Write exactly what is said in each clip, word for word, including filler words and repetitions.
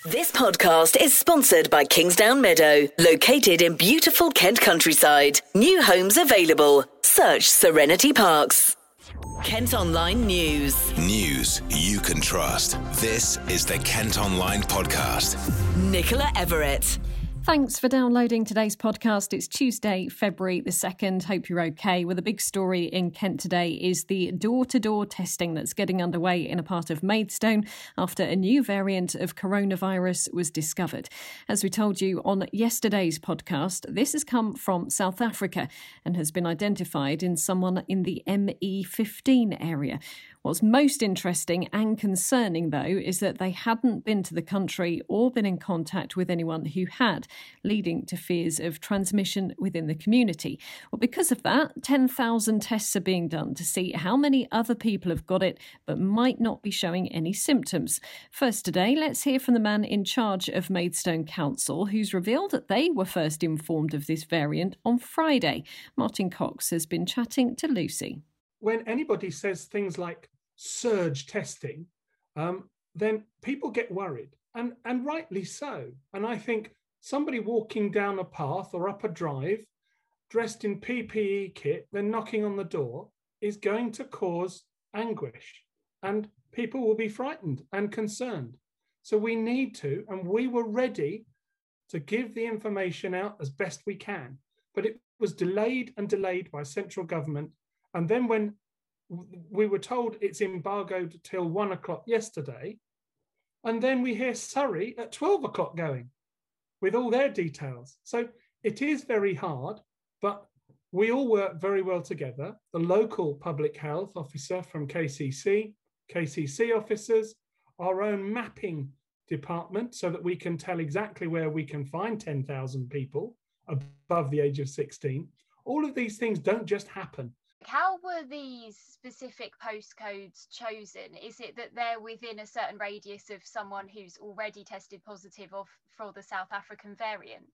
This podcast is sponsored by Kingsdown Meadow, located in beautiful Kent countryside. New homes available. Search Serenity Parks. Kent Online News. News you can trust. This is the Kent Online Podcast. Nicola Everett. Thanks for downloading today's podcast. It's Tuesday, February the second. Hope you're okay. Well, the big story in Kent today is the door-to-door testing that's getting underway in a part of Maidstone after a new variant of coronavirus was discovered. As we told you on yesterday's podcast, this has come from South Africa and has been identified in someone in the M E fifteen area. What's most interesting and concerning, though, is that they hadn't been to the country or been in contact with anyone who had, leading to fears of transmission within the community. Well, because of that, ten thousand tests are being done to see how many other people have got it but might not be showing any symptoms. First today, let's hear from the man in charge of Maidstone Council, who's revealed that they were first informed of this variant on Friday. Martin Cox has been chatting to Lucy. When anybody says things like surge testing, um, then people get worried, and, and rightly so. And I think somebody walking down a path or up a drive, dressed in P P E kit, then knocking on the door, is going to cause anguish, and people will be frightened and concerned. So we need to, and we were ready to give the information out as best we can, but it was delayed and delayed by central government. And then when we were told it's embargoed till one o'clock yesterday, and then we hear Surrey at twelve o'clock going with all their details. So it is very hard, but we all work very well together. The local public health officer from K C C, K C C officers, our own mapping department, so that we can tell exactly where we can find ten thousand people above the age of sixteen. All of these things don't just happen. How were these specific postcodes chosen? Is it that they're within a certain radius of someone who's already tested positive of, for the South African variant?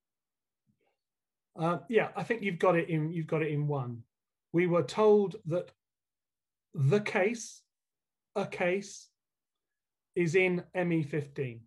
Uh, yeah, I think you've got it in. You've got it in one. We were told that the case, a case, is in M E fifteen.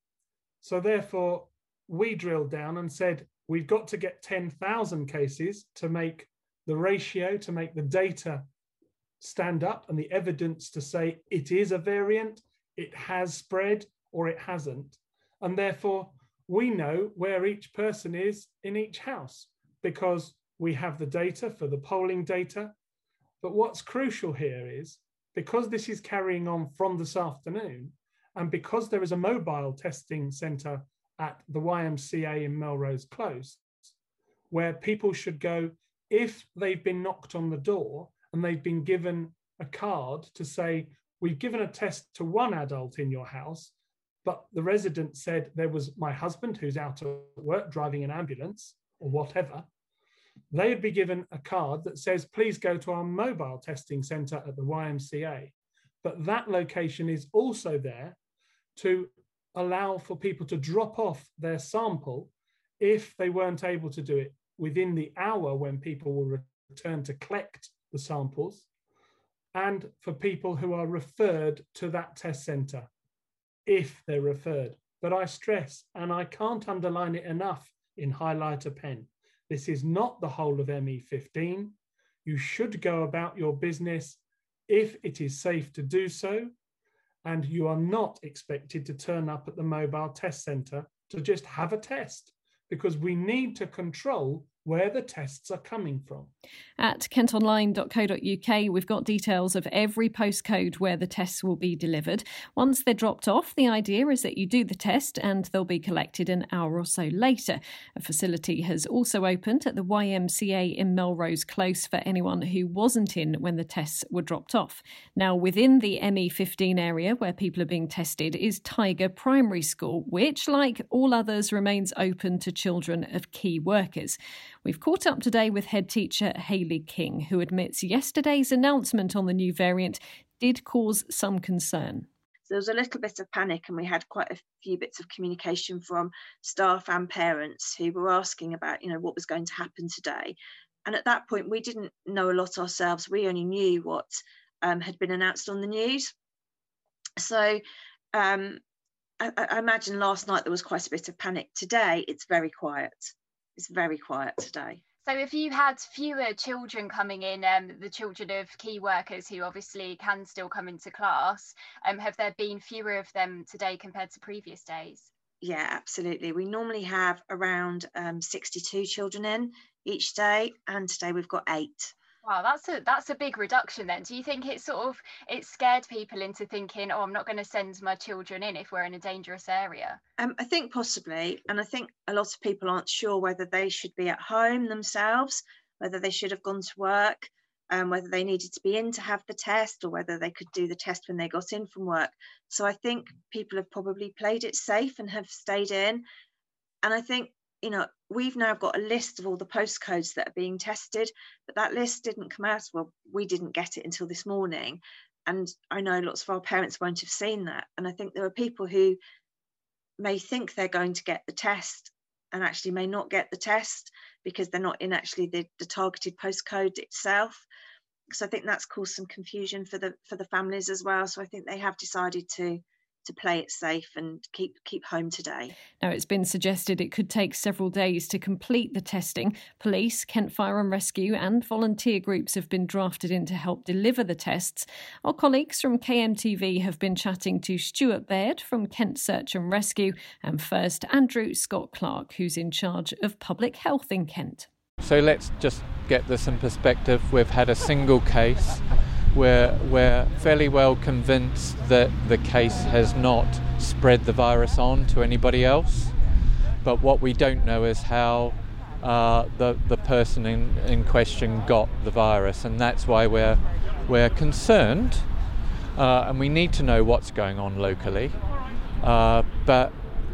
So therefore, we drilled down and said we've got to get ten thousand cases to make the ratio, to make the data stand up and the evidence to say it is a variant, it has spread, or it hasn't. And therefore, we know where each person is in each house because we have the data for the polling data. But what's crucial here is, because this is carrying on from this afternoon, and because there is a mobile testing centre at the Y M C A in Melrose Close, where people should go if they've been knocked on the door and they've been given a card to say, we've given a test to one adult in your house, but the resident said there was my husband who's out at work driving an ambulance or whatever, they'd be given a card that says, please go to our mobile testing centre at the Y M C A. But that location is also there to allow for people to drop off their sample if they weren't able to do it within the hour when people will return to collect the samples, and for people who are referred to that test centre, if they're referred. But I stress, and I can't underline it enough in highlighter pen, this is not the whole of M E fifteen. You should go about your business if it is safe to do so, and you are not expected to turn up at the mobile test centre to just have a test, because we need to control where the tests are coming from. At kent online dot co dot U K, we've got details of every postcode where the tests will be delivered. Once they're dropped off, the idea is that you do the test and they'll be collected an hour or so later. A facility has also opened at the Y M C A in Melrose Close for anyone who wasn't in when the tests were dropped off. Now, within the M E fifteen area where people are being tested is Tiger Primary School, which, like all others, remains open to children of key workers. We've caught up today with head teacher Hayley King, who admits yesterday's announcement on the new variant did cause some concern. So there was a little bit of panic, and we had quite a few bits of communication from staff and parents who were asking about, you know, what was going to happen today. And at that point, we didn't know a lot ourselves. We only knew what um, had been announced on the news. So um, I, I imagine last night there was quite a bit of panic. Today, it's very quiet. It's very quiet today. So if you had fewer children coming in, um, the children of key workers who obviously can still come into class, um, have there been fewer of them today compared to previous days? Yeah, absolutely. We normally have around um, sixty-two children in each day, and today we've got eight. Wow, that's a that's a big reduction then. Do you think it sort of it scared people into thinking, oh, I'm not going to send my children in if we're in a dangerous area? Um, I think possibly, and I think a lot of people aren't sure whether they should be at home themselves, whether they should have gone to work, um, whether they needed to be in to have the test, or whether they could do the test when they got in from work. So I think people have probably played it safe and have stayed in. And I think, you know, we've now got a list of all the postcodes that are being tested, but that list didn't come out. Well, we didn't get it until this morning. And I know lots of our parents won't have seen that. And I think there are people who may think they're going to get the test and actually may not get the test because they're not in actually the, the targeted postcode itself. So I think that's caused some confusion for the for the families as well. So I think they have decided to to play it safe and keep keep home today. Now, it's been suggested it could take several days to complete the testing. Police, Kent Fire and Rescue and volunteer groups have been drafted in to help deliver the tests. Our colleagues from K M T V have been chatting to Stuart Baird from Kent Search and Rescue and first Andrew Scott Clark, who's in charge of public health in Kent. So let's just get this in perspective. We've had a single case. We're, we're fairly well convinced that the case has not spread the virus on to anybody else. But what we don't know is how uh, the, the person in, in question got the virus. And that's why we're, we're concerned. Uh, and we need to know what's going on locally. Uh, but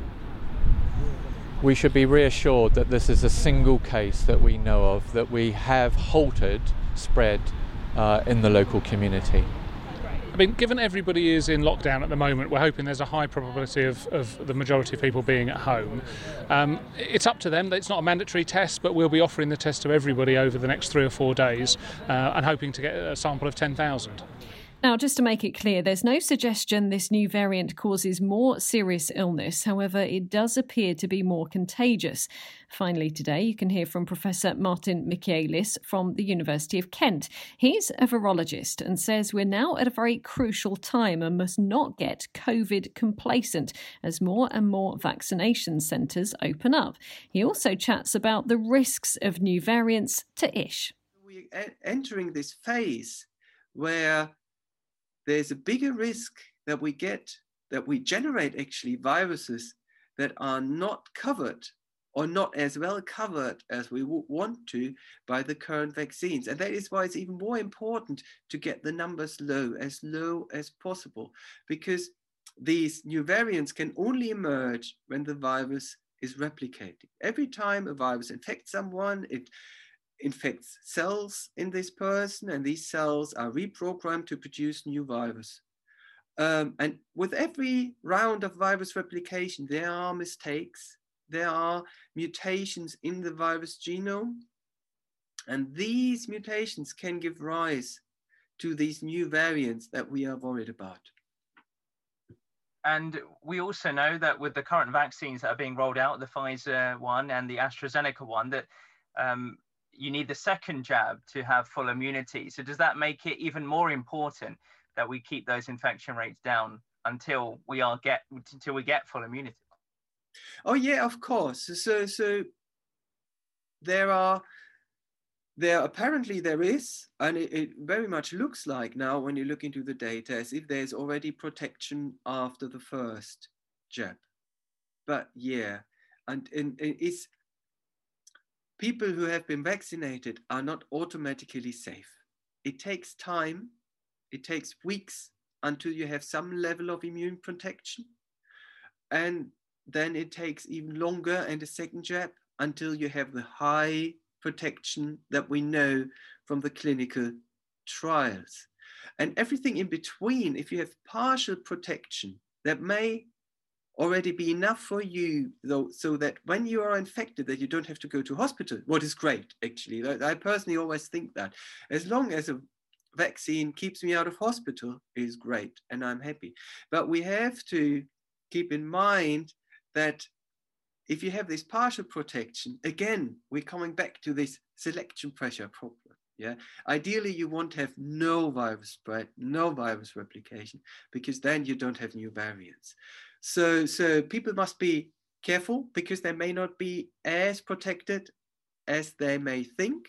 we should be reassured that this is a single case that we know of, that we have halted spread Uh, in the local community. I mean, given everybody is in lockdown at the moment, we're hoping there's a high probability of, of the majority of people being at home. Um, it's up to them. It's not a mandatory test, but we'll be offering the test to everybody over the next three or four days uh, and hoping to get a sample of ten thousand. Now, just to make it clear, there's no suggestion this new variant causes more serious illness. However, it does appear to be more contagious. Finally, today, you can hear from Professor Martin Michaelis from the University of Kent. He's a virologist and says we're now at a very crucial time and must not get COVID complacent as more and more vaccination centres open up. He also chats about the risks of new variants to Ish. We're entering this phase where there's a bigger risk that we get, that we generate actually viruses that are not covered or not as well covered as we w- want to by the current vaccines. And that is why it's even more important to get the numbers low, as low as possible, because these new variants can only emerge when the virus is replicating. Every time a virus infects someone, it infects cells in this person, and these cells are reprogrammed to produce new virus. Um, and with every round of virus replication, there are mistakes, there are mutations in the virus genome, and these mutations can give rise to these new variants that we are worried about. And we also know that with the current vaccines that are being rolled out, the Pfizer one and the AstraZeneca one, that um, you need the second jab to have full immunity. So does that make it even more important that we keep those infection rates down until we are get until we get full immunity? Oh yeah, of course. So so there are there apparently there is, and it, it very much looks like now when you look into the data as if there's already protection after the first jab. But yeah, and, and, and it's people who have been vaccinated are not automatically safe. It takes time, it takes weeks until you have some level of immune protection. And then it takes even longer and a second jab until you have the high protection that we know from the clinical trials. And everything in between, if you have partial protection, that may already be enough for you, though, so that when you are infected, that you don't have to go to hospital. What is great, actually. I personally always think that as long as a vaccine keeps me out of hospital is great, and I'm happy. But we have to keep in mind that if you have this partial protection, again, we're coming back to this selection pressure problem. Yeah, ideally you want to have no virus spread, no virus replication, because then you don't have new variants. So, so people must be careful because they may not be as protected as they may think,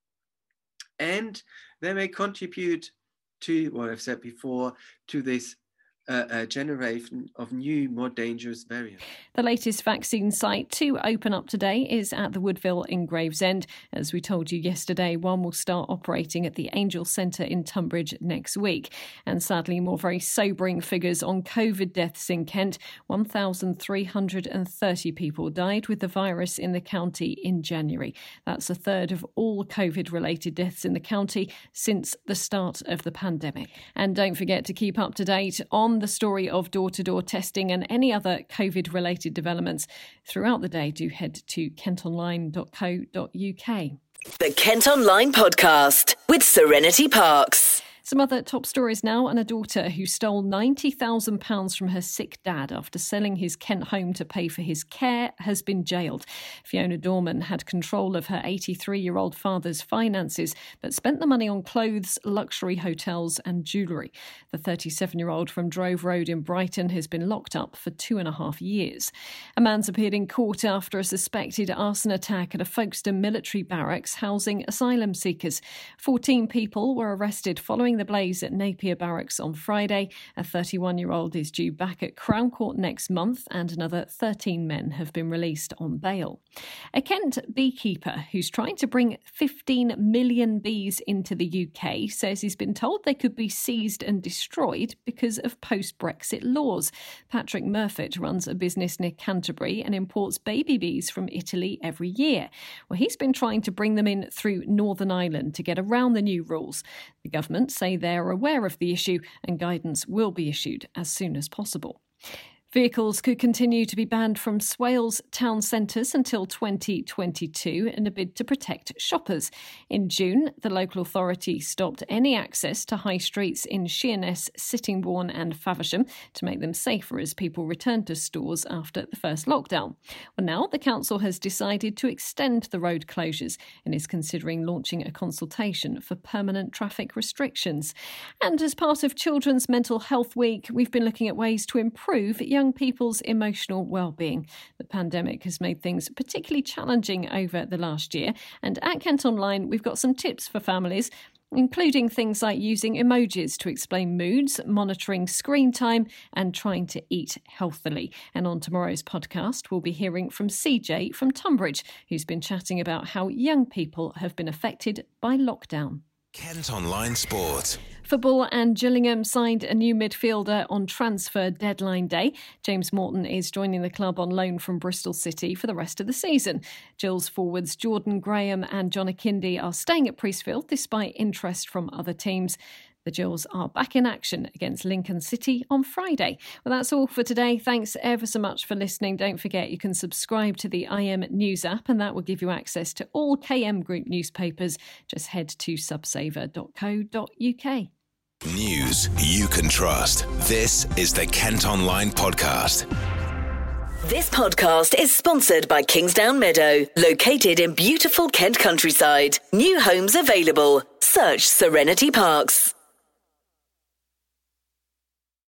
and they may contribute to what I've said before, to this Uh, a generation of new, more dangerous variants. The latest vaccine site to open up today is at the Woodville in Gravesend. As we told you yesterday, one will start operating at the Angel Centre in Tunbridge next week. And sadly, more very sobering figures on COVID deaths in Kent. one thousand three hundred thirty people died with the virus in the county in January. That's a third of all COVID-related deaths in the county since the start of the pandemic. And don't forget to keep up to date on the story of door-to-door testing and any other COVID-related developments throughout the day. Do head to kent online dot co dot uk. The Kent Online Podcast with Serenity Parks. Some other top stories now, and a daughter who stole ninety thousand pounds from her sick dad after selling his Kent home to pay for his care has been jailed. Fiona Dorman had control of her eighty-three-year-old father's finances, but spent the money on clothes, luxury hotels and jewellery. The thirty-seven-year-old from Drove Road in Brighton has been locked up for two and a half years. A man's appeared in court after a suspected arson attack at a Folkestone military barracks housing asylum seekers. Fourteen people were arrested following the blaze at Napier Barracks on Friday. A thirty-one-year-old is due back at Crown Court next month, and another thirteen men have been released on bail. A Kent beekeeper who's trying to bring fifteen million bees into the U K says he's been told they could be seized and destroyed because of post-Brexit laws. Patrick Murfitt runs a business near Canterbury and imports baby bees from Italy every year. Well, he's been trying to bring them in through Northern Ireland to get around the new rules. The government say they're aware of the issue and guidance will be issued as soon as possible. Vehicles could continue to be banned from Swales town centres until twenty twenty-two in a bid to protect shoppers. In June, the local authority stopped any access to high streets in Sheerness, Sittingbourne and Faversham to make them safer as people returned to stores after the first lockdown. Well, now the council has decided to extend the road closures and is considering launching a consultation for permanent traffic restrictions. And as part of Children's Mental Health Week, we've been looking at ways to improve young people's emotional well-being. The pandemic has made things particularly challenging over the last year, and at Kent Online we've got some tips for families, including things like using emojis to explain moods, monitoring screen time and trying to eat healthily. And on tomorrow's podcast we'll be hearing from C J from Tunbridge, who's been chatting about how young people have been affected by lockdown. Kent Online Sport. Football, and Gillingham signed a new midfielder on transfer deadline day. James Morton is joining the club on loan from Bristol City for the rest of the season. Gills forwards Jordan Graham and John Akindi are staying at Priestfield despite interest from other teams. The Gills are back in action against Lincoln City on Friday. Well, that's all for today. Thanks ever so much for listening. Don't forget you can subscribe to the I M News app, and that will give you access to all K M Group newspapers. Just head to subsaver dot co dot uk. News you can trust. This is the Kent Online Podcast. This podcast is sponsored by Kingsdown Meadow, located in beautiful Kent countryside. New homes available. Search Serenity Parks.